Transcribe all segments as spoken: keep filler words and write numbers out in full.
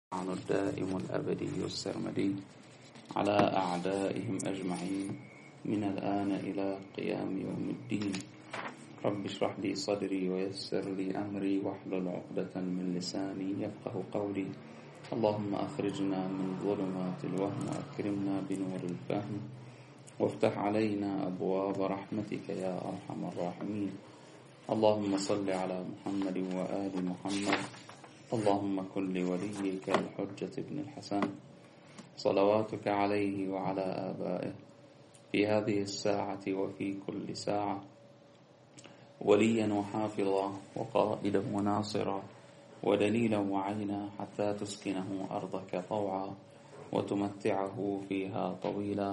عن الدائم الأبدي السرمدي على أعدائهم أجمعين من الآن إلى قيام يوم الدين. رب اشرح لي صدري ويسر لي أمري واحلل عقدة من لساني يفقه قولي. اللهم أخرجنا من ظلمات الوهم وأكرمنا بنور الفهم وافتح علينا أبواب رحمتك يا أرحم الراحمين. اللهم صل على محمد وآل محمد. اللهم كن لوليك الحجة بن الحسن صلواتك عليه وعلى آبائه في هذه الساعة وفي كل ساعة وليا وحافظا وقائدا وناصرا ودليلا وعينا حتى تسكنه أرضك طوعا وتمتعه فيها طويلا.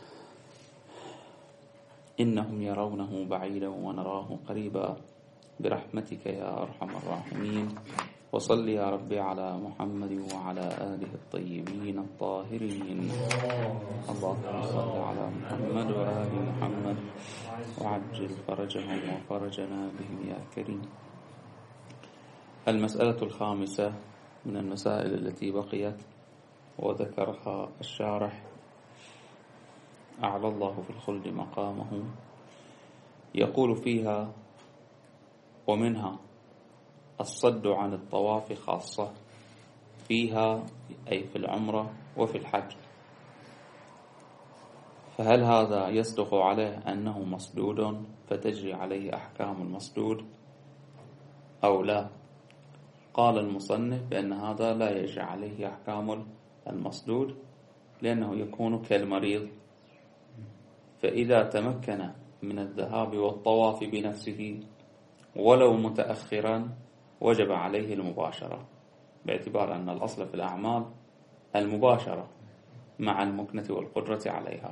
إنهم يرونه بعيدا ونراه قريبا برحمتك يا أرحم الراحمين. وصل يا ربي على محمد وعلى آله الطيبين الطاهرين. اللهم صل على محمد وآل محمد وعجل فرجهم وفرجنا بهم يا كريم. المسألة الخامسة من المسائل التي بقيت وذكرها الشارح أعلى الله في الخلد مقامه، يقول فيها: ومنها الصد عن الطواف خاصة، فيها أي في العمرة وفي الحج. فهل هذا يصدق عليه أنه مصدود فتجري عليه أحكام المصدود أو لا؟ قال المصنف بأن هذا لا يجري عليه أحكام المصدود، لأنه يكون كالمريض، فإذا تمكن من الذهاب والطواف بنفسه ولو متأخرا وجب عليه المباشرة، باعتبار أن الأصل في الأعمال المباشرة مع المكنة والقدرة عليها.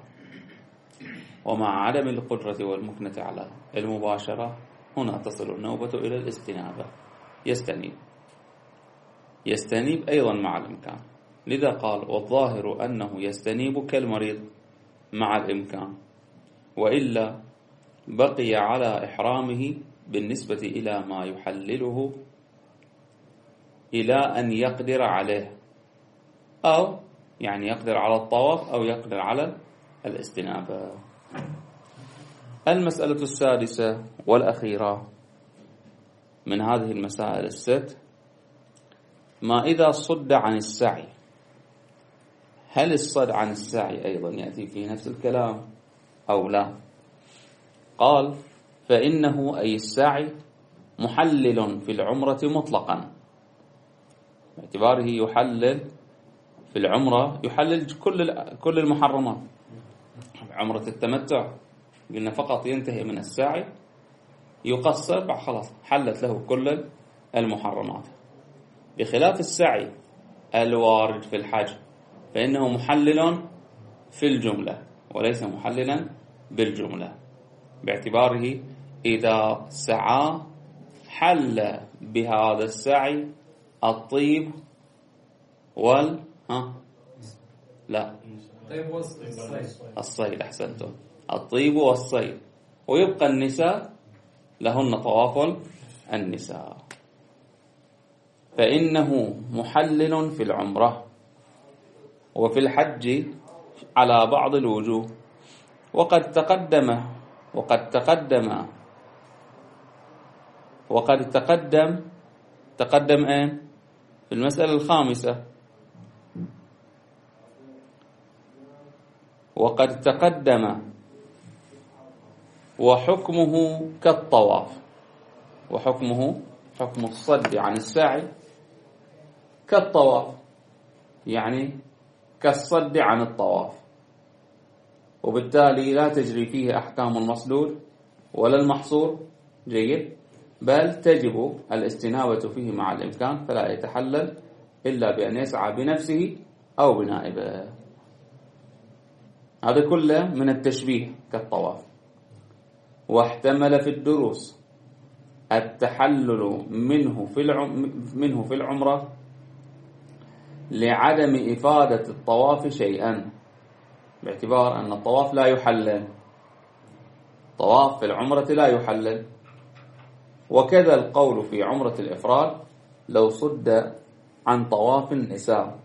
ومع عدم القدرة والمكنة على المباشرة هنا تصل النوبة إلى الاستنابة، يستنيب يستنيب أيضا مع الإمكان. لذا قال: والظاهر أنه يستنيب كالمريض مع الإمكان، وإلا بقي على إحرامه بالنسبة إلى ما يحلله إلى أن يقدر عليه، أو يعني يقدر على الطواف أو يقدر على الاستنابة. المسألة السادسة والأخيرة من هذه المسائل الست: ما إذا صد عن السعي. هل الصد عن السعي أيضا يأتي في نفس الكلام أو لا؟ قال: فإنه أي السعي محلل في العمرة مطلقا، باعتباره يحلل في العمرة، يحلل كل كل المحرمات. عمرة التمتع قلنا فقط ينتهي من السعي، يقصر بعد خلاص حلت له كل المحرمات، بخلاف السعي الوارد في الحج فإنه محلل في الجملة وليس محللا بالجملة، باعتباره إذا سعى حل بهذا السعي الطيب وال ها لا الصيد. أحسنتم، الطيب والصيد، ويبقى النساء لهن طواف النساء. فإنه محلل في العمرة وفي الحج على بعض الوجوه. وقد تقدم وقد تقدم وقد تقدم تقدم أين؟ في المسألة الخامسة. وقد تقدم وحكمه كالطواف، وحكمه حكم الصد عن السعي كالطواف، يعني كالصد عن الطواف، وبالتالي لا تجري فيه أحكام المصدود ولا المحصور. جيد، بل تجب الاستنابة فيه مع الإمكان، فلا يتحلل إلا بأن يسعى بنفسه أو بنائبه. هذا كله من التشبيه كالطواف. واحتمل في الدروس التحلل منه في منه في العمرة لعدم إفادة الطواف شيئا، باعتبار أن الطواف لا يحلل، طواف في العمرة لا يحلل. وكذا القول في عمرة الإفراد: لو صد عن طواف النساء.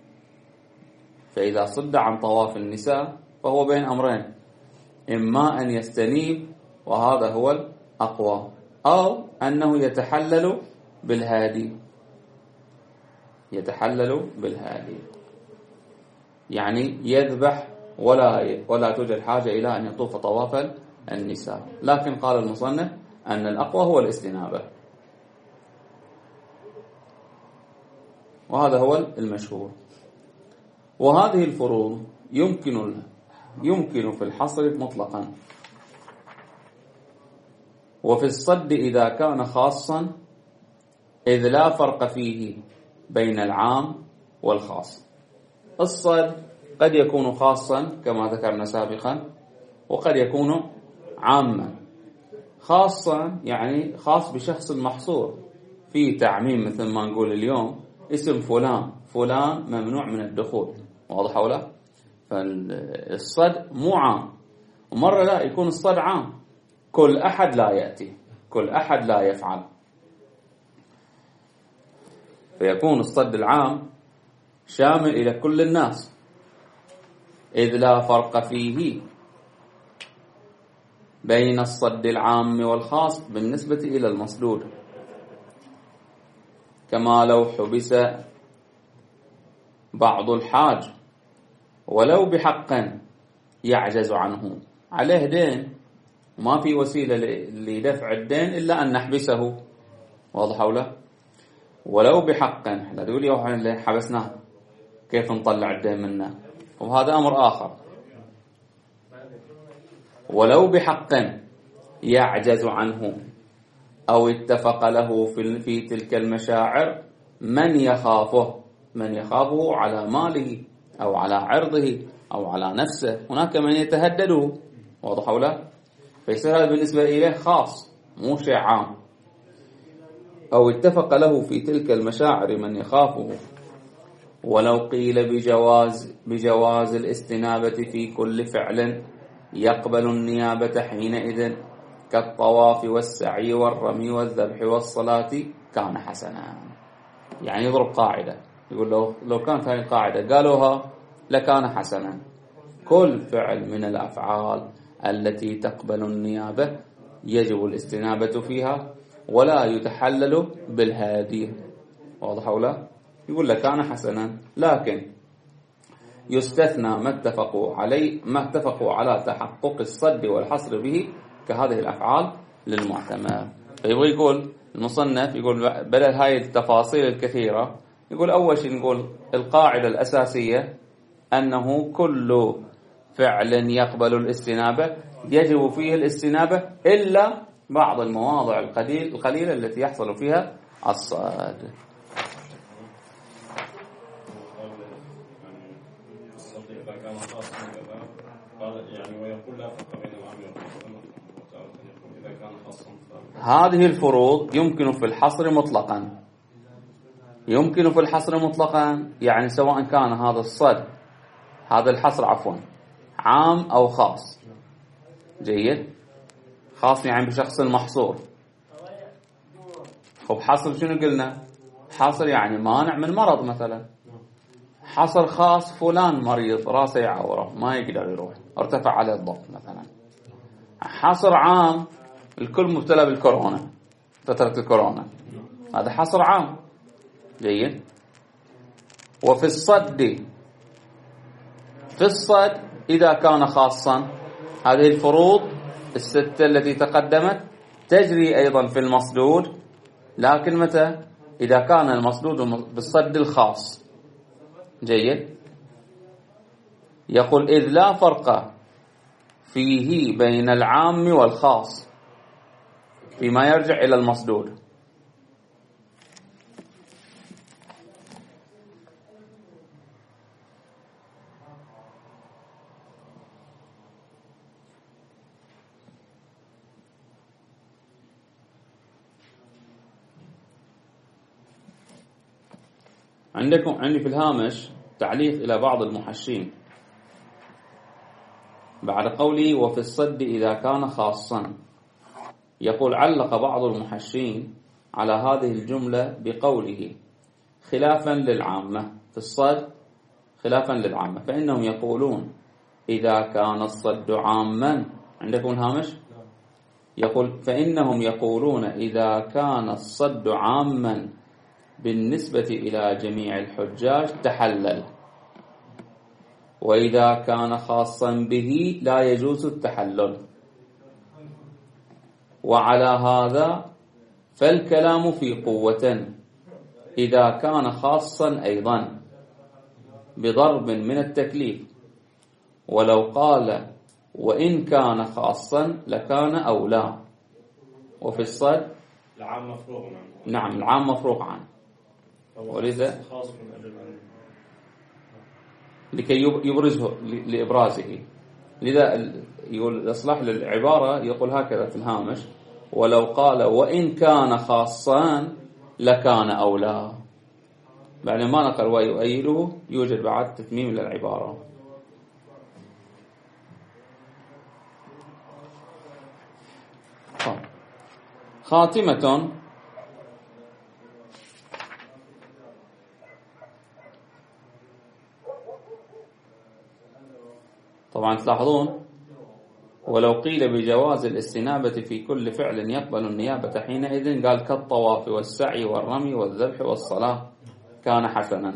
فإذا صد عن طواف النساء فهو بين أمرين، إما أن يستنيب وهذا هو الأقوى، أو أنه يتحلل بالهادي، يتحلل بالهادي يعني يذبح ولا ولا توجد حاجة إلى أن يطوف طواف النساء. لكن قال المصنف أن الأقوى هو الاستنابة، وهذا هو المشهور. وهذه الفروض يمكن يمكن في الحصر مطلقا، وفي الصد إذا كان خاصا، إذ لا فرق فيه بين العام والخاص. الصد قد يكون خاصا كما ذكرنا سابقا، وقد يكون عاما. خاصا يعني خاص بشخص محصور، في تعميم مثل ما نقول اليوم اسم فلان فلان ممنوع من الدخول، واضح ولا؟ فالصد مو عام، ومرة لا يكون الصد عام، كل أحد لا يأتي، كل أحد لا يفعل، فيكون الصد العام شامل إلى كل الناس، إذ لا فرق فيه بين الصد العام والخاص بالنسبة إلى المصدود. كما لو حبس بعض الحاج ولو بحق يعجز عنه، عليه دين ما في وسيلة لدفع الدين إلا أن نحبسه، واضح ولا؟ ولو بحق، لا تقول لي حبسناه كيف نطلع الدين منه، وهذا أمر آخر. ولو بحق يعجز عنه، أو اتفق له في في تلك المشاعر من يخافه، من يخافه على ماله أو على عرضه أو على نفسه، هناك من يتهدده، واضح ولا؟ فيصير هذا بالنسبة إليه خاص مو شيء عام. أو اتفق له في تلك المشاعر من يخافه. ولو قيل بجواز بجواز الاستنابة في كل فعل يقبل النيابة حينئذ كالطواف والسعي والرمي والذبح والصلاة كان حسنا. يعني يضرب قاعدة، يقول لو لو كانت هذه القاعدة قالوها لكان حسنا. كل فعل من الأفعال التي تقبل النيابة يجب الاستنابة فيها ولا يتحلل بالهادي، واضح ولا؟ يقول لكان حسنا، لكن يستثنى ما اتفقوا عليه ما اتفقوا على تحقق الصد والحصر به كهذه الأفعال للمعتمر. فيبغى يقول المصنف، يقول بدل هاي التفاصيل الكثيرة، يقول أول شيء نقول القاعدة الأساسية أنه كل فعل يقبل الاستنابة يجب فيه الاستنابة إلا بعض المواضع القليل القليلة التي يحصل فيها الصد. هذه الفروض يمكن في الحصر مطلقا، يمكن في الحصر مطلقا يعني سواء كان هذا الصد هذا الحصر عفوا عام أو خاص. جيد، خاص يعني بشخص المحصور. خب حصر شنو قلنا؟ حصر يعني مانع من مرض مثلا. حصر خاص فلان مريض راسه يعوره ما يقدر يروح ارتفع عليه الضغط مثلا. حصر عام الكل مبتلى بالكورونا فترة الكورونا، هذا حصر عام. جيد. وفي الصد، في الصد إذا كان خاصا هذه الفروض الستة التي تقدمت تجري أيضا في المصدود، لكن متى؟ إذا كان المصدود بالصد الخاص. جيد. يقول إذ لا فرق فيه بين العام والخاص فيما يرجع إلى المصدود. عندكم عندي في الهامش تعليق إلى بعض المحشين بعد قوله وفي الصد إذا كان خاصا. يقول علق بعض المحشين على هذه الجملة بقوله خلافا للعامة في الصد، خلافا للعامة، فإنهم يقولون إذا كان الصد عاما، عندكم الهامش يقول فإنهم يقولون إذا كان الصد عاما بالنسبة إلى جميع الحجاج تحلل، وإذا كان خاصا به لا يجوز التحلل، وعلى هذا فالكلام في قوة إذا كان خاصا أيضا بضرب من التكليف، ولو قال وإن كان خاصا لكان أولى. وفي الصد العام مفروغ عنه. نعم العام مفروغ عنه، ولذا لكي يبرزه لإبرازه، لذا يقول الإصلاح للعبارة يقول هكذا في الهامش: ولو قال وإن كان خاصا لكان أولى، بعد ما نقل ويؤيده يوجد بعد تتميم للعبارة. خاتمة طبعا تلاحظون ولو قيل بجواز الاستنابة في كل فعل يقبل النيابة حينئذ قال كالطواف والسعي والرمي والذبح والصلاة كان حسنا.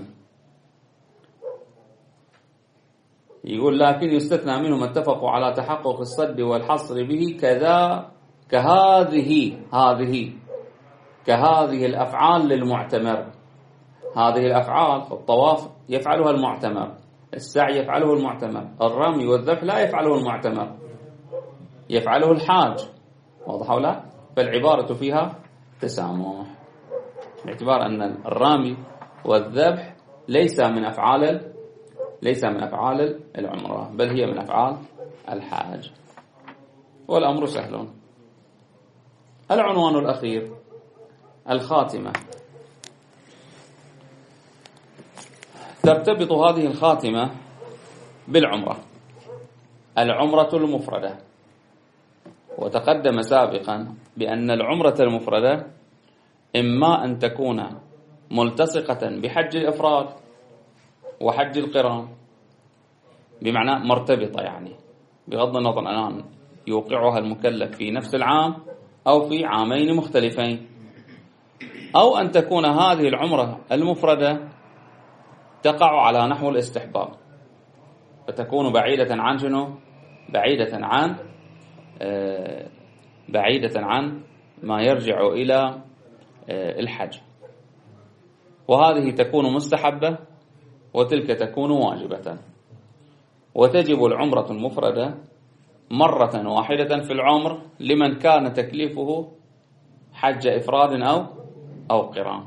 يقول لكن يستثنى منهم اتفقوا على تحقق الصد والحصر به كذا كهذه هذه كهذه الأفعال للمعتمر. هذه الأفعال الطواف يفعلها المعتمر، السعي يفعله المعتمر، الرمي والذبح لا يفعله المعتمر، يفعله الحاج. واضح ولا لا؟ فالعبارة فيها تسامح، باعتبار أن الرمي والذبح ليس من أفعال ليس من أفعال العمرة، بل هي من أفعال الحاج، والأمر سهل. العنوان الأخير الخاتمة. ترتبط هذه الخاتمة بالعمرة، العمرة المفردة. وتقدم سابقا بأن العمرة المفردة إما أن تكون ملتصقة بحج الإفراد وحج القران، بمعنى مرتبطة، يعني بغض النظر عن يوقعها المكلف في نفس العام أو في عامين مختلفين، أو أن تكون هذه العمرة المفردة تقع على نحو الاستحباب، فتكون بعيدة عن شنو؟ بعيدة عن آه بعيدة عن ما يرجع إلى آه الحج، وهذه تكون مستحبة وتلك تكون واجبة. وتجب العمرة المفردة مرة واحدة في العمر لمن كان تكليفه حج إفراد أو أو قران.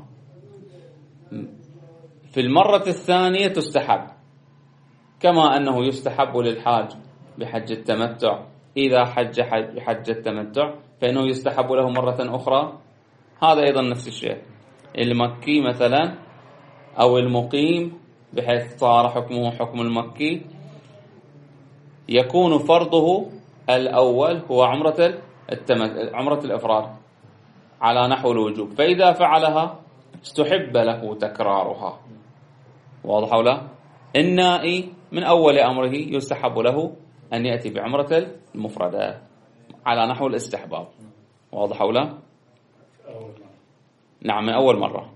في المرة الثانية تستحب، كما أنه يستحب للحاج بحج التمتع إذا حج حج التمتع فإنه يستحب له مرة أخرى. هذا أيضا نفس الشيء. المكي مثلا أو المقيم بحيث صار حكمه حكم المكي يكون فرضه الأول هو عمرة التمتع، عمرة الإفراد على نحو الوجوب، فإذا فعلها استحب له تكرارها. واضح ولا؟ النائي من أول أمره يستحب له أن يأتي بعمرة المفردة على نحو الاستحباب. واضح ولا؟ نعم، من أول مرة،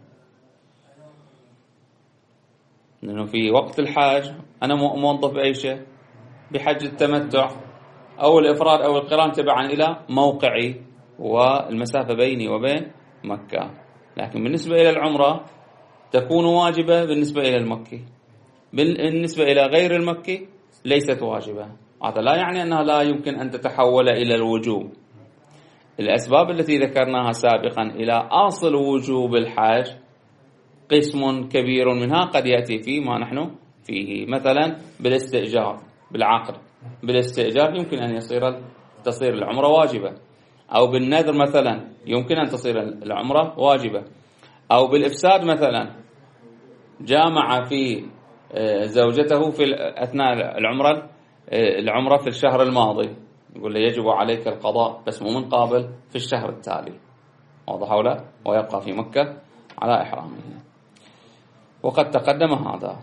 لأنه في وقت الحاج أنا موظف بأي شيء، بحج التمتع أو الإفراد أو القران تبعا إلى موقعي والمسافة بيني وبين مكة. لكن بالنسبة إلى العمرة تكون واجبة بالنسبة إلى المكي، بالنسبة إلى غير المكي ليست واجبة. هذا لا يعني أنها لا يمكن أن تتحول إلى الوجوب. الأسباب التي ذكرناها سابقا إلى أصل وجوب الحج قسم كبير منها قد يأتي فيه ما نحن فيه، مثلا بالاستئجار، بالعقد بالاستئجار يمكن أن يصير تصير العمرة واجبة، أو بالنذر مثلا يمكن أن تصير العمرة واجبة، أو بالإفساد مثلا جامع في زوجته في أثناء العمرة العمرة في الشهر الماضي، يقول له يجب عليك القضاء بس مو من قابل في الشهر التالي. واضح ولا؟ ويبقى في مكة على إحرامه. وقد تقدم هذا.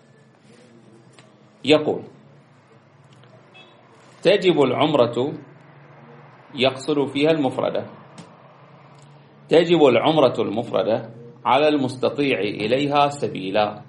يقول تجب العمرة يقصد فيها المفردة، تجب العمرة المفردة على المستطيع إليها سبيلا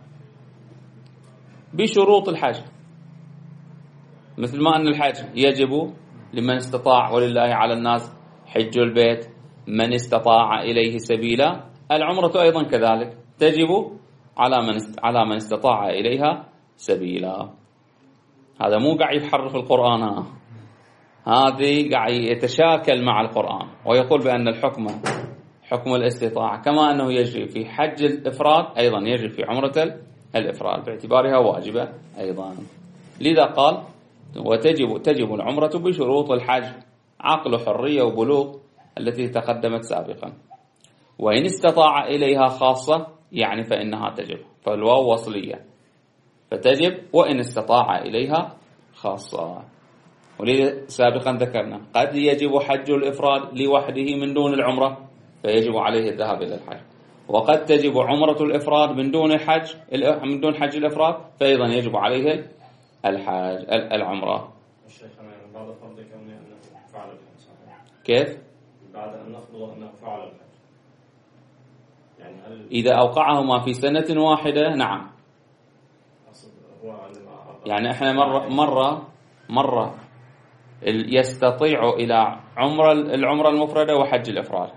بشروط الحج، مثل ما أن الحج يجب لمن استطاع ولله على الناس حج البيت من استطاع إليه سبيلا، العمرة أيضا كذلك تجب على من على من استطاع إليها سبيلا. هذا مو قاعد يحرف القرآن، هذه قاعد يتشاكل مع القرآن ويقول بأن الحكم حكم الاستطاعة كما أنه يجري في حج الإفراد أيضا يجري في عمرة الإفراد باعتبارها واجبة أيضا. لذا قال وتجب تجب العمرة بشروط الحج، عقل حرية وبلوغ التي تقدمت سابقا، وإن استطاع إليها خاصة يعني فإنها تجب، فالواو وصلية فتجب وإن استطاع إليها خاصة. ولذا سابقا ذكرنا قد يجب حج الإفراد لوحده من دون العمرة فيجب عليه الذهاب إلى الحج، وقد تجب عمرة الإفراد من دون حج من دون حج الإفراد فأيضا يجب عليه الحج العمرة. بعد فرض كونه أنه فعل الحج كيف؟ بعد أن نفرض أنه فعل الحج، يعني هل إذا أوقعهما في سنة واحدة نعم، هو يعني إحنا مرة مرة مرة يستطيع إلى عمرة العمرة المفردة وحج الإفراد،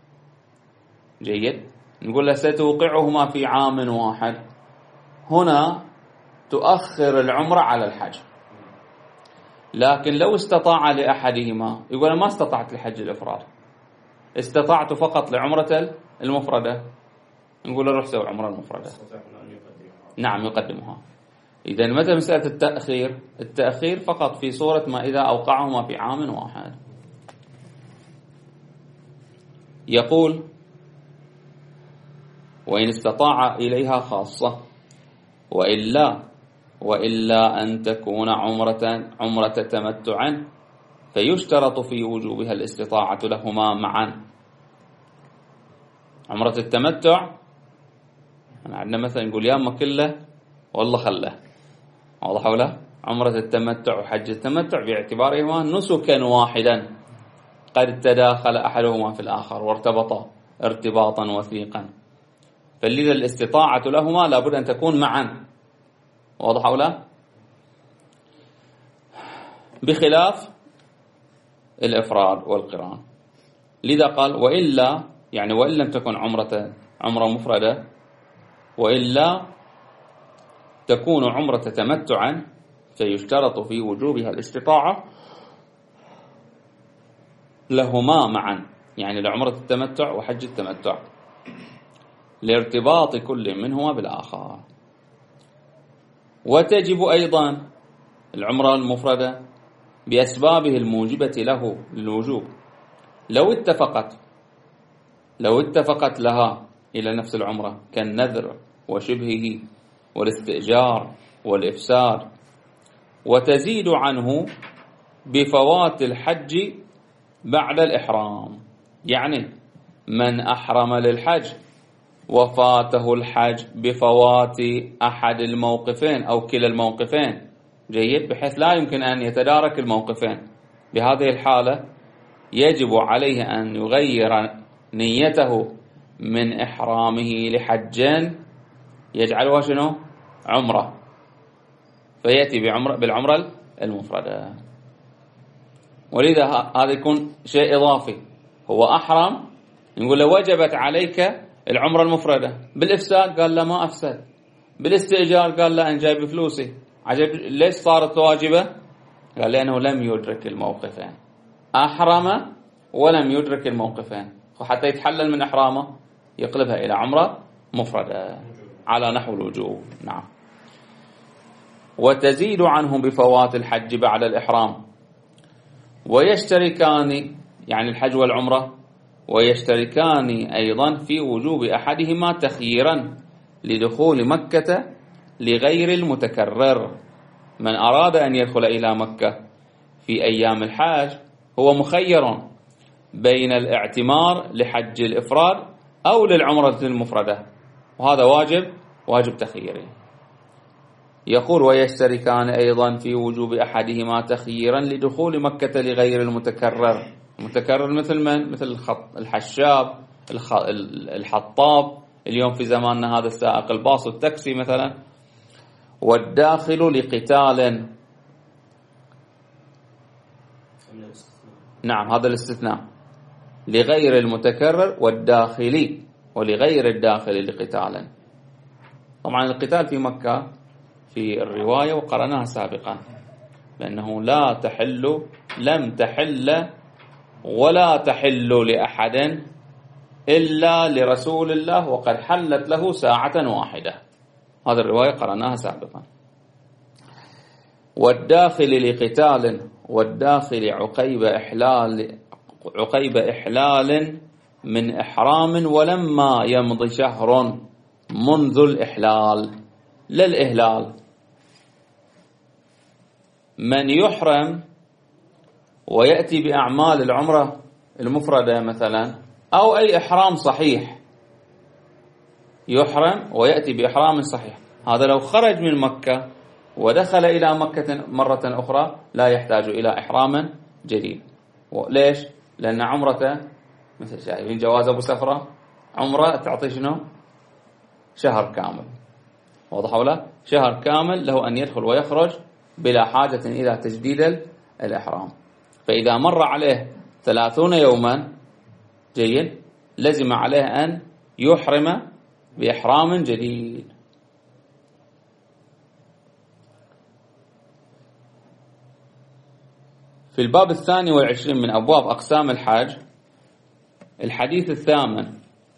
جيد، نقول له ستوقعهما في عام واحد، هنا تؤخر العمرة على الحج. لكن لو استطاع لأحدهما يقول ما استطعت لحج الإفراد، استطعت فقط لعمرة المفردة، نقول له روح سوي عمرة المفردة. نعم يقدمها. إذا متى مسألة التأخير؟ التأخير فقط في صورة ما إذا أوقعهما في عام واحد. يقول وإن استطاع إليها خاصة، وإلا وإلا أن تكون عمرة عمرة تمتع فيشترط في وجوبها الاستطاعة لهما معا. عمرة التمتع أنا عندنا مثلا نقول يا أما كله والله خله، واضح ولا؟ عمرة التمتع وحج التمتع باعتبارهما نسكا واحدا قد تداخل أحدهما في الآخر وارتبطا ارتباطا وثيقا، فلذا الاستطاعة لهما لابد أن تكون معا، واضح ولا؟ بخلاف الإفراد والقران. لذا قال وإلا يعني وإن لم تكن عمرة عمرة مفردة، وإلا تكون عمرة تمتعا فيشترط في وجوبها الاستطاعة لهما معا، يعني لعمرة التمتع وحج التمتع لارتباط كل منهما بالآخر. وتجب أيضا العمرة المفردة بأسبابه الموجبة له للوجوب لو اتفقت لو اتفقت لها إلى نفس العمرة كالنذر وشبهه والاستئجار والإفساد، وتزيد عنه بفوات الحج بعد الإحرام، يعني من أحرم للحج وفاته الحج بفوات أحد الموقفين أو كلا الموقفين، جيد، بحيث لا يمكن أن يتدارك الموقفين، بهذه الحالة يجب عليه أن يغير نيته من إحرامه لحجين يجعلها شنو؟ عمرة، فيأتي بعمرة بالعمرة المفردة. ولذا هذا يكون شيء إضافي، هو أحرم نقول له وجبت عليك العمرة المفردة، بالإفساد قال لا ما أفسد، بالاستئجار قال لا أنا جايب فلوسي، عجب ليش صارت واجبة؟ قال لأنه لم يدرك الموقفين، أحرم ولم يدرك الموقفين، وحتى يتحلل من إحرامه يقلبها إلى عمرة مفردة على نحو الوجوب. نعم. وتزيد عنه بفوات الحج بعد الإحرام، ويشتركان يعني الحج والعمرة ويشتركان أيضا في وجوب أحدهما تخييرا لدخول مكة لغير المتكرر. من أراد أن يدخل إلى مكة في أيام الحج هو مخير بين الاعتمار لحج الإفراد أو للعمرة المفردة، وهذا واجب واجب تخييري. يقول ويشتركان أيضا في وجوب أحدهما تخييرا لدخول مكة لغير المتكرر. المتكرر مثل من؟ مثل الخط الحشاب، الحطاب، اليوم في زماننا هذا السائق الباص والتاكسي مثلا. والداخل لقتال، نعم هذا الاستثناء، لغير المتكرر والداخلي، ولغير الداخل لقتال. طبعا القتال في مكة في الرواية وقرأناها سابقا لأنه لا تحل، لم تحل ولا تحل لأحد إلا لرسول الله وقد حلت له ساعة واحدة. هذه الرواية قرأناها سابقا. والداخل لقتال، والداخل عقيب إحلال، عقيب إحلال من إحرام ولما يمضي شهر منذ الإحلال. للإهلال من يحرم ويأتي بأعمال العمرة المفردة مثلا أو أي إحرام صحيح، يحرم ويأتي بإحرام صحيح، هذا لو خرج من مكة ودخل إلى مكة مرة أخرى لا يحتاج إلى إحرام جديد. ليش؟ لأن عمرته مثل شايفين جواز أبو سفرة، عمرة تعطي شنو؟ شهر كامل، واضح ولا؟ شهر كامل له أن يدخل ويخرج بلا حاجة إلى تجديد الإحرام. فإذا مر عليه ثلاثون يوما جيد لزم عليه أن يحرم بإحرام جديد. في الباب الثاني والعشرين من أبواب أقسام الحج، الحديث الثامن،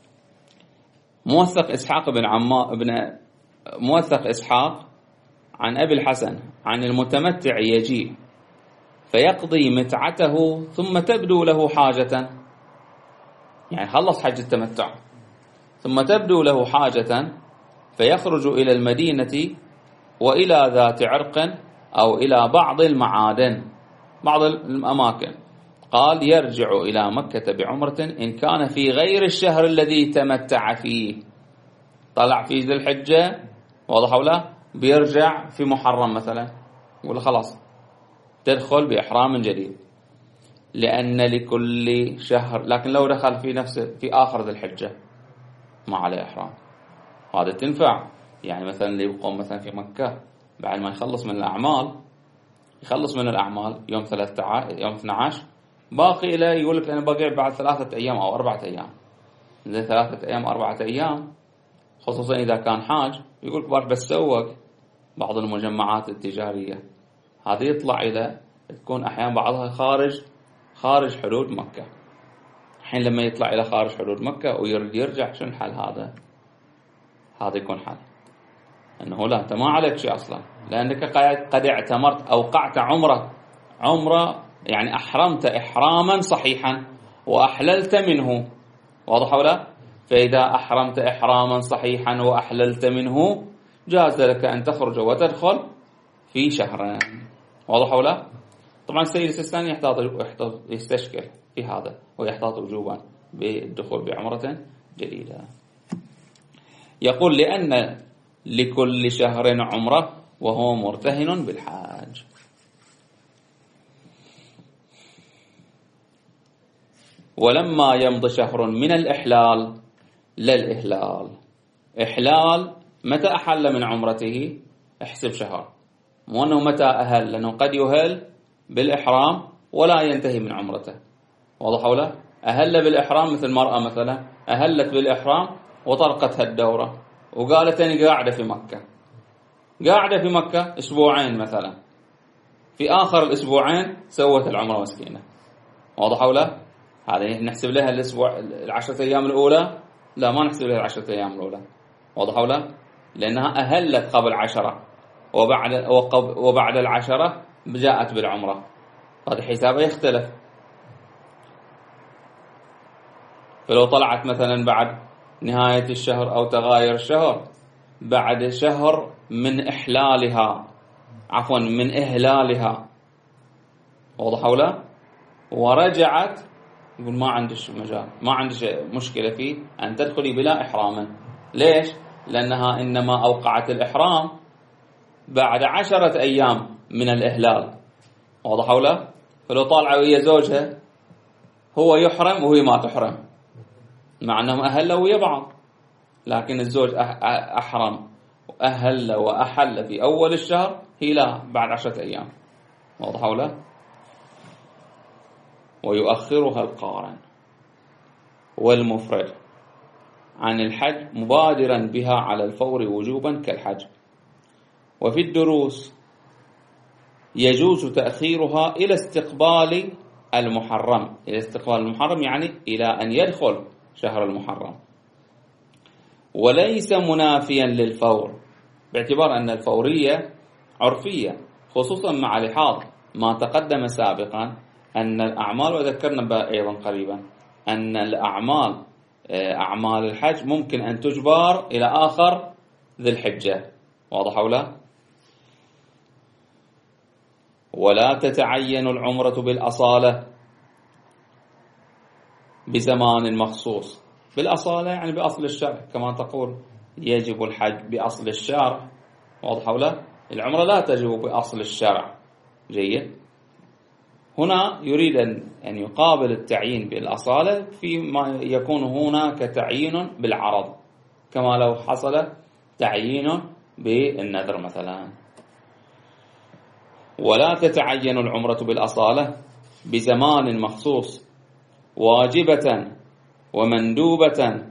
موثق إسحاق بن عمار بن موثق إسحاق عن أبي الحسن عن المتمتع يجيء فيقضي متعته ثم تبدو له حاجة، يعني خلص حج التمتع ثم تبدو له حاجة فيخرج إلى المدينة وإلى ذات عرق أو إلى بعض المعادن، بعض الأماكن. قال يرجع إلى مكة بعمرة إن كان في غير الشهر الذي تمتع فيه. طلع في ذي الحجة واضح ولا؟ بيرجع في محرم مثلا، يقول خلاص تدخل بإحرام جديد لأن لكل شهر. لكن لو دخل في نفس في آخر ذي الحجة ما عليه إحرام، هذا تنفع. يعني مثلا اللي يقوم مثلا في مكة بعد ما يخلص من الأعمال، يخلص من الأعمال يوم ثلاثة عشر يوم اثني عشر باقي له، يقول لك أنا باقي بعد ثلاثة أيام أو أربعة أيام. زي ثلاثة أيام أربعة أيام خصوصا إذا كان حاج، يقول لك بس سوق بعض المجمعات التجارية هذه يطلع إذا تكون أحيانا بعضها خارج خارج حدود مكة. الحين لما يطلع إلى خارج حدود مكة ويرد يرجع، شو الحل هذا؟ هذا يكون حل أنه لا أنت ما عليك شيء أصلا، لأنك قد اعتمرت أوقعت عمرة عمرة يعني أحرمت إحراما صحيحا وأحللت منه، واضح ولا؟ فإذا أحرمت إحراما صحيحا وأحللت منه جاز لك أن تخرج وتدخل في شهرين، واضح ولا؟ طبعا السيد السيستاني يحتاط يستشكل في هذا ويحتاط وجوبا بالدخول بعمرة جديدة. يقول لأن لكل شهر عمرة وهو مرتهن بالحاج. ولما يمضي شهر من الإحلال للإهلال. إحلال متى أحل من عمرته احسب شهر، مو أنه متى أهل، لأنه قد يهل بالإحرام ولا ينتهي من عمرته، واضح ولا؟ أهل بالإحرام مثل المرأة مثلا أهلت بالإحرام وطرقتها الدورة وقالت أني قاعدة في مكة، قاعدة في مكة أسبوعين مثلا، في آخر الأسبوعين سوت العمرة مسكينة، واضح ولا؟ هذه نحسب لها الأسبوع العشرة أيام الأولى؟ لا ما نحسب لها العشرة أيام الأولى، واضح ولا؟ لأنها أهلت قبل عشرة وبعد وبعد العشرة جاءت بالعمرة، هذا حسابه يختلف. فلو طلعت مثلا بعد نهاية الشهر أو تغاير الشهر بعد شهر من إحلالها عفوا من إهلالها، واضح ولا؟ ورجعت يقول ما عندش مجال، ما عندش مشكلة فيه أن تدخلي بلا إحرام. ليش؟ لأنها إنما أوقعت الإحرام بعد عشرة أيام من الإهلال. واضح ولا؟ فلو طالعة ويا زوجها هو يحرم وهي ما تحرم، مع أنهم أهلوا ويا بعض، لكن الزوج أحرم وأهل وأحل في أول الشهر، هي لا، بعد عشرة أيام. واضح ولا؟ ويؤخرها القارن والمفرد عن الحج مبادرا بها على الفور وجوبا كالحج. وفي الدروس يجوز تأخيرها إلى استقبال المحرم. إلى استقبال المحرم يعني إلى أن يدخل شهر المحرم، وليس منافيا للفور، باعتبار أن الفورية عرفية، خصوصا مع لحاظ ما تقدم سابقا أن الأعمال، وذكرنا أيضا قريبا أن الأعمال أعمال الحج ممكن أن تجبر إلى آخر ذي الحجة. واضح ولا؟ ولا تتعين العمرة بالأصالة بزمان مخصوص. بالأصالة يعني بأصل الشرع، كما تقول يجب الحج بأصل الشرع. واضح ولا؟ العمرة لا تجب بأصل الشرع. جيد. هنا يريد أن يقابل التعيين بالأصالة فيما يكون هناك تعيين بالعرض، كما لو حصل تعيين بالنذر مثلا. ولا تتعين العمرة بالأصالة بزمان مخصوص واجبة ومندوبة،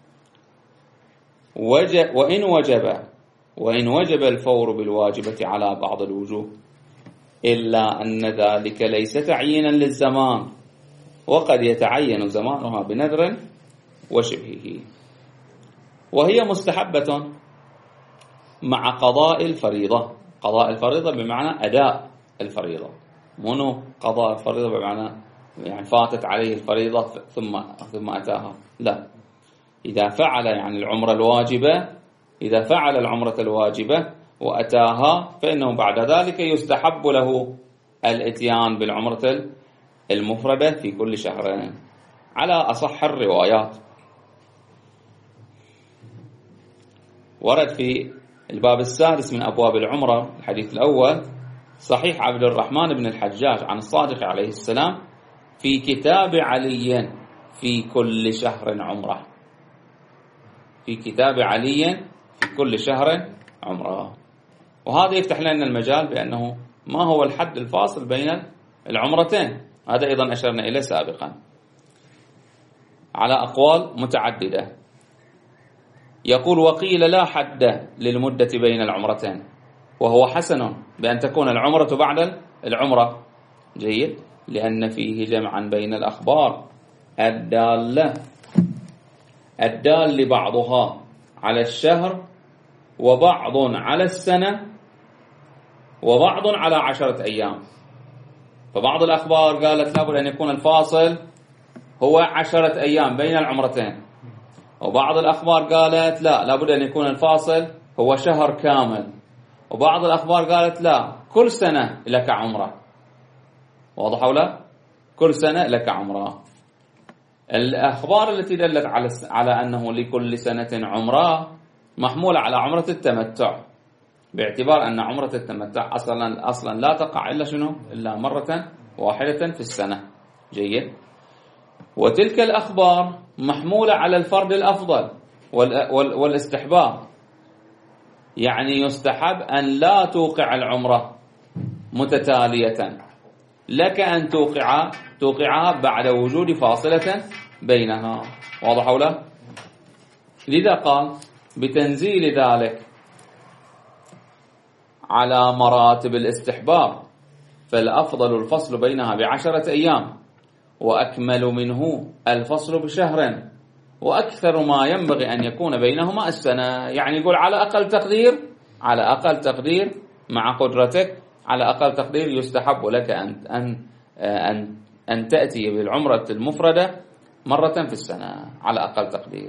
وإن وجب وإن وجب الفور بالواجبة على بعض الوجوه، إلا أن ذلك ليس تعيينا للزمان، وقد يتعين زمانها بنذر وشبهه. وهي مستحبة مع قضاء الفريضة. قضاء الفريضة بمعنى أداء الفريضة، منو قضاء الفريضة بمعنى يعني فاتت عليه الفريضة ثم ثم أتاها، لا. إذا فعل يعني العمرة الواجبة، إذا فعل العمرة الواجبة وأتاها، فإنه بعد ذلك يستحب له الاتيان بالعمرة المفردة في كل شهرين على أصح الروايات. ورد في الباب السادس من أبواب العمرة الحديث الأول صحيح عبد الرحمن بن الحجاج عن الصادق عليه السلام في كتاب علي في كل شهر عمرة. في كتاب علي في كل شهر عمرة. وهذا يفتح لنا المجال بأنه ما هو الحد الفاصل بين العمرتين. هذا أيضا أشرنا إليه سابقا على أقوال متعددة. يقول وقيل لا حد للمدة بين العمرتين، وهو حسن بأن تكون العمرة بعد العمرة. جيد، لأن فيه جمعا بين الأخبار الدالة الدال بعضها على الشهر وبعض على السنة وبعض على عشرة أيام. فبعض الأخبار قالت لابد أن يكون الفاصل هو عشرة أيام بين العمرتين، وبعض الأخبار قالت لا، لابد أن يكون الفاصل هو شهر كامل، وبعض الأخبار قالت لا، كل سنة لك عمرة. واضح ولا؟ كل سنة لك عمرة. الأخبار التي دلت على على أنه لكل سنة عمرة محمولة على عمرة التمتع، باعتبار أن عمرة التمتع أصلا أصلا لا تقع إلا شنو؟ إلا مرة واحدة في السنة. جيد. وتلك الأخبار محمولة على الفرد الأفضل والاستحباب، يعني يستحب أن لا توقع العمرة متتالية، لك أن توقع توقعها بعد وجود فاصلة بينها. واضح ولا؟ لذا قال بتنزيل ذلك على مراتب الاستحباب، فالأفضل الفصل بينها بعشرة أيام، وأكمل منه الفصل بشهر، وأكثر ما ينبغي أن يكون بينهما السنة. يعني يقول على أقل تقدير على أقل تقدير مع قدرتك على أقل تقدير يستحب لك أن أن أن أن تأتي بالعمرة المفردة مرة في السنة على أقل تقدير.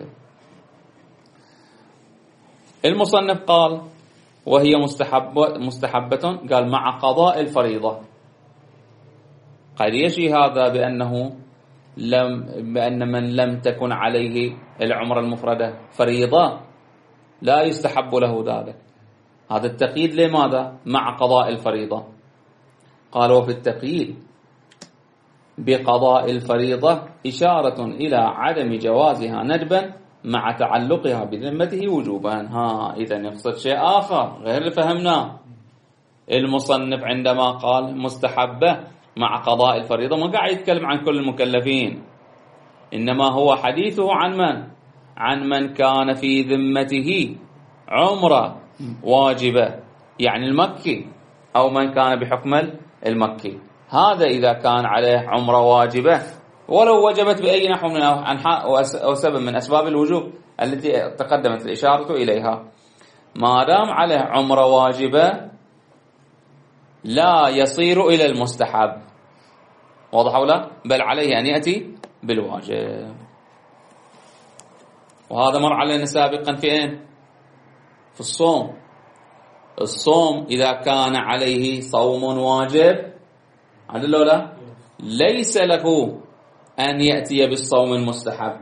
المصنف قال وهي مستحبة مستحبة قال مع قضاء الفريضة. قد يشي هذا بأنه لم بأن من لم تكن عليه العمرة المفردة فريضة لا يستحب له ذلك. هذا التقييد لماذا؟ مع قضاء الفريضة. قال وفي التقييد بقضاء الفريضة إشارة إلى عدم جوازها ندبا مع تعلقها بذمته وجوبا. ها إذن يقصد شيء آخر غير اللي فهمناه. المصنف عندما قال مستحبة مع قضاء الفريضة ما قاعد يتكلم عن كل المكلفين، إنما هو حديثه عن من؟ عن من كان في ذمته عمرة واجبة، يعني المكي، أو من كان بحكم المكي. هذا إذا كان عليه عمرة واجبة ولو وجبت بأي نحو من أنحاء أو سبب من أسباب الوجوب التي تقدمت الإشارة إليها، ما دام عليه عمرة واجبة لا يصير إلى المستحب. واضح أو لا؟ بل عليه أن يأتي بالواجب. وهذا مر علينا سابقا في أين؟ في الصوم. الصوم إذا كان عليه صوم واجب عدل لا ليس له أن يأتي بالصوم المستحب.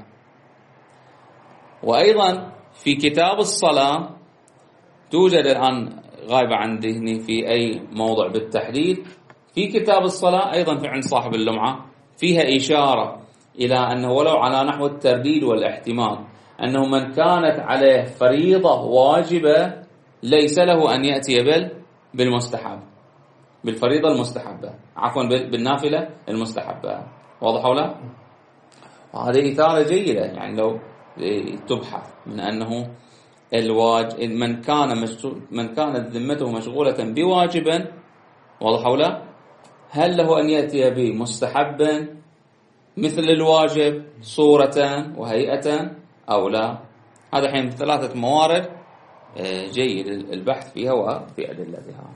وأيضا في كتاب الصلاة توجد الآن غايبة عندي في أي موضع بالتحديد، في كتاب الصلاة أيضا في عند صاحب اللمعة فيها إشارة إلى أنه ولو على نحو الترديد والاحتمال أنه من كانت عليه فريضة واجبة ليس له أن يأتي بال بالمستحب، بالفريضة المستحبة، عفوا بالنافلة المستحبة. واضح ولا؟ وهذه إثارة جيدة، يعني لو تبحث من أنه الواجب من كان مشغول من كانت ذمته مشغولة بواجب، واضح ولا؟ هل له أن يأتي بمستحب مثل الواجب صورة وهيئة أو لا؟ هذا حين ثلاثة موارد جيد البحث فيها وفي أدلتها.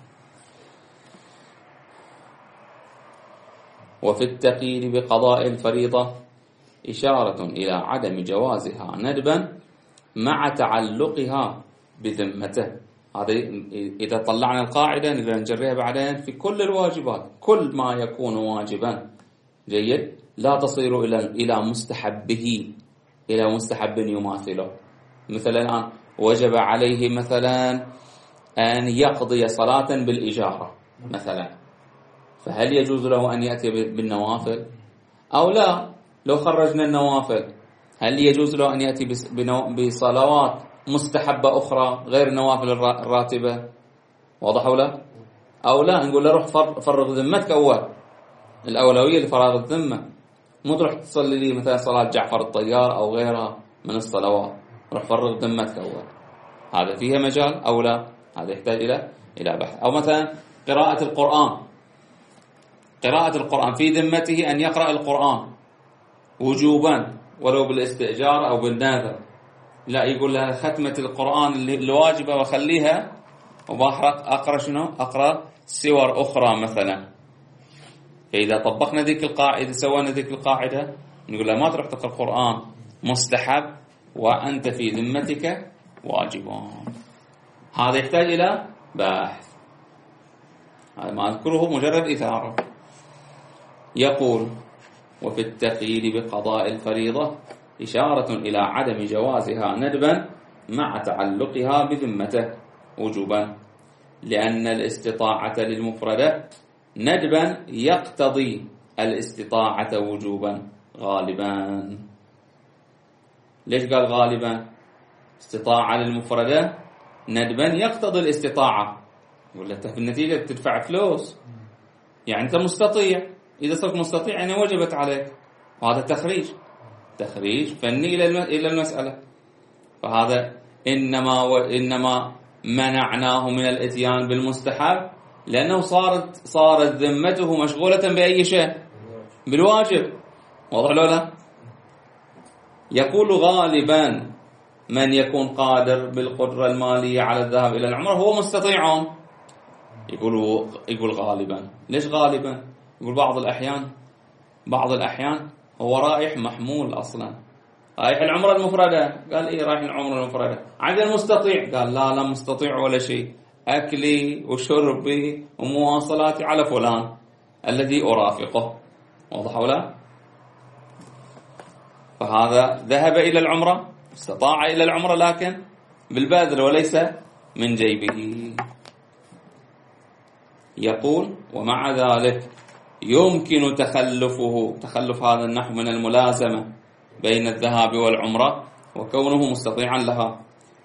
وفي التقييد بقضاء الفريضة إشارة إلى عدم جوازها ندبا مع تعلقها بذمته. هذا إذا طلعنا القاعدة نقدر نجريها بعدين في كل الواجبات، كل ما يكون واجبا جيد لا تصير إلى إلى مستحبه، إلى مستحب يماثله. مثلا الآن وجب عليه مثلا أن يقضي صلاة بالإجارة مثلا، فهل يجوز له أن يأتي بالنوافل أو لا؟ لو خرجنا النوافل هل يجوز له أن يأتي بصلوات مستحبة أخرى غير النوافل الراتبة؟ واضح ولا؟ أو لا نقول له روح فرغ ذمتك أول، الأولوية لفراغ الذمة، مو تروح تصلي لي مثلا صلاة جعفر الطيار أو غيرها من الصلوات، روح فرغ ذمتك أول. هذا فيها مجال أو لا؟ هذا يحتاج إلى إلى بحث. أو مثلا قراءة القرآن، قراءة القرآن في ذمته أن يقرأ القرآن وجوبا ولو بالاستئجار أو بالنذر، لا يقول لها ختمة القرآن الواجبة وخليها وبأقرأ أقرأ شنو؟ أقرأ سور أخرى مثلا. فإذا طبقنا ذيك القاعدة، سوينا ذيك القاعدة، نقول لها ما تروح تقرأ القرآن مستحب وأنت في ذمتك واجبان. هذا يحتاج إلى بحث، هذا ما أذكره مجرد إثارة. يقول وفي التقييد بقضاء الفريضة إشارة إلى عدم جوازها ندبا مع تعلقها بذمته وجوبا، لأن الاستطاعة للمفردة ندبا يقتضي الاستطاعة وجوبا غالبا. ليش قال غالبا؟ استطاعة للمفردة ندبا يقتضي الاستطاعة، ولا في النتيجة تدفع فلوس، يعني أنت مستطيع، إذا صرت مستطيع يعني وجبت عليك، وهذا تخريج تخريج فني إلى المسألة. فهذا إنما وإنما منعناه من الإتيان بالمستحب لأنه صارت صارت ذمته مشغولة بأي شيء؟ بالواجب. واضح له لا؟ يقول غالبا من يكون قادر بالقدرة المالية على الذهاب إلى العمرة هو مستطيع. يقول يقول غالبا. ليش غالبا؟ يقول بعض الأحيان بعض الأحيان هو رايح محمول أصلا، رايح العمرة المفردة، قال إيه رايح العمرة المفردة، عند المستطيع قال لا لا مستطيع ولا شيء، أكلي وشربي ومواصلاتي على فلان الذي أرافقه. واضح ولا؟ فهذا ذهب إلى العمرة، استطاع إلى العمرة لكن بالبذر وليس من جيبه. يقول ومع ذلك يمكن تخلفه، تخلف هذا النحو من الملازمة بين الذهاب والعمرة وكونه مستطيعا لها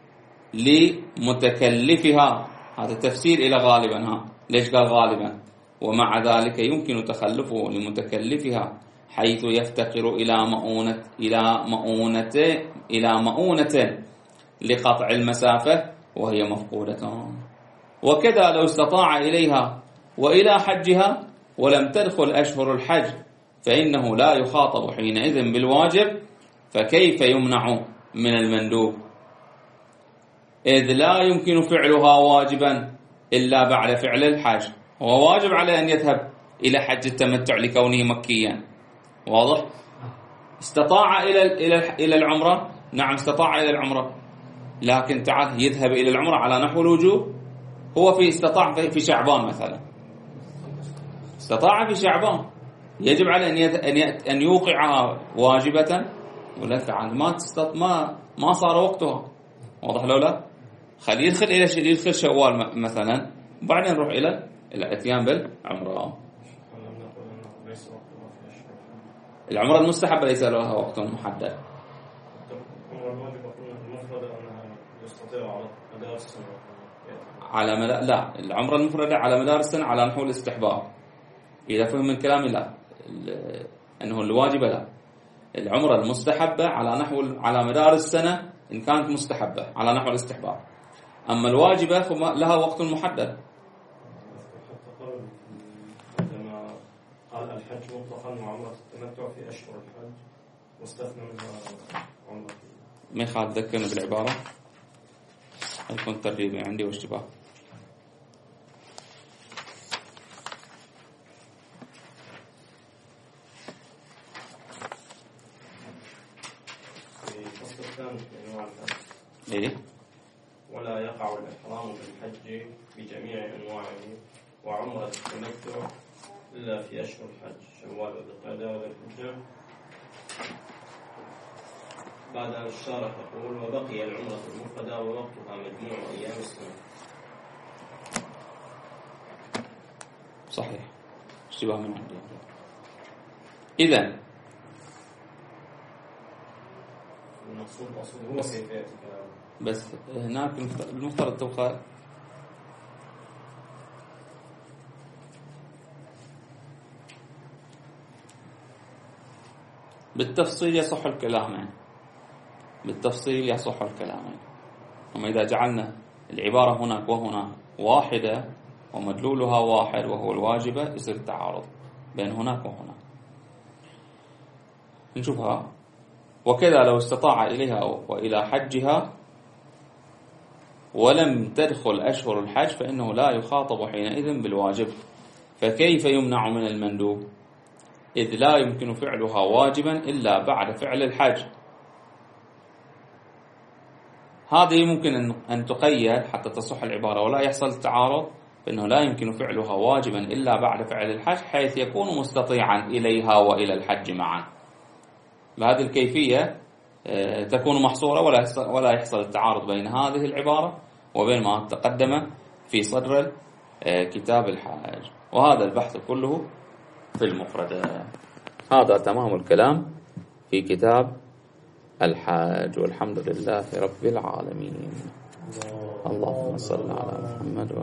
لمتكلفها. هذا تفسير إلى غالبا. ها ليش قال غالبا؟ ومع ذلك يمكن تخلفه لمتكلفها حيث يفتقر إلى مؤونة إلى مؤونة إلى مؤونة لقطع المسافة وهي مفقودة. وكذا لو استطاع إليها وإلى حجها ولم تدخل أشهر الحج فإنه لا يخاطب حينئذ بالواجب، فكيف يمنع من المندوب؟ إذ لا يمكن فعلها واجبا إلا بعد فعل الحج. هو واجب عليه أن يذهب إلى حج التمتع لكونه مكيا، واضح؟ استطاع إلى إلى إلى العمرة، نعم استطاع إلى العمرة، لكن تعال يذهب إلى العمرة على نحو الوجوب. هو في استطاع في شعبان مثلا، استطاع في شعبان، يجب عليه أن أن أن يوقعها واجبة، ولا تعال ما تستط ما ما صار وقتها، واضح لو لا؟ خليه يدخل إلى يدخل شوال مثلا، وبعدين نروح إلى الاتيان بالعمرة. العمرة المستحبة ليس لها وقت محدد. على مدار لا، العمرة المفردة على مدار السنة على نحو الاستحباب. إذا فهم من كلامي لا، أنه الواجبة لا، العمرة المستحبة على نحو على مدار السنة إن كانت مستحبة على نحو الاستحباب، أما الواجبة فلها وقت محدد. عندما قال الحج مطلقا وعمرة التمتع في أشهر الحج واستثنى منها عمرة، ما يخالف ذكرنا بالعبارة، يكون ترجيبي عندي واشتباه. في الفصل الثاني في أنواع الحج. إيه؟ ولا يقع الإحرام بالحج بجميع أنواعه وعمرة التمتع إلا في أشهر الحج شوال وذي القعدة وذي الحجة. بعد أن الشارح يقول وبقي العمرة المفردة ووقتها مجموع أيام السنة. صحيح، اشتباه من عندي. إذن المقصود أصله هو كيفية الكلام، بس هناك المفترض تبقى بالتفصيل يصح الكلامين، بالتفصيل يصح الكلامين. أما إذا جعلنا العبارة هناك وهنا واحدة ومدلولها واحد وهو الواجبة يصير التعارض بين هناك وهنا. نشوفها. وكذا لو استطاع إليها وإلى حجها ولم تدخل أشهر الحج فإنه لا يخاطب حينئذ بالواجب، فكيف يمنع من المندوب؟ إذ لا يمكن فعلها واجبا إلا بعد فعل الحج. هذه ممكن أن تقيد حتى تصح العبارة ولا يحصل التعارض، فإنه لا يمكن فعلها واجبا إلا بعد فعل الحج حيث يكون مستطيعا إليها وإلى الحج معا. بهذه الكيفية تكون محصورة ولا يحصل التعارض بين هذه العبارة وبين ما تقدم في صدر كتاب الحج. وهذا البحث كله في المفردة. هذا تمام الكلام في كتاب الحج، والحمد لله رب العالمين. اللهم صل على محمد.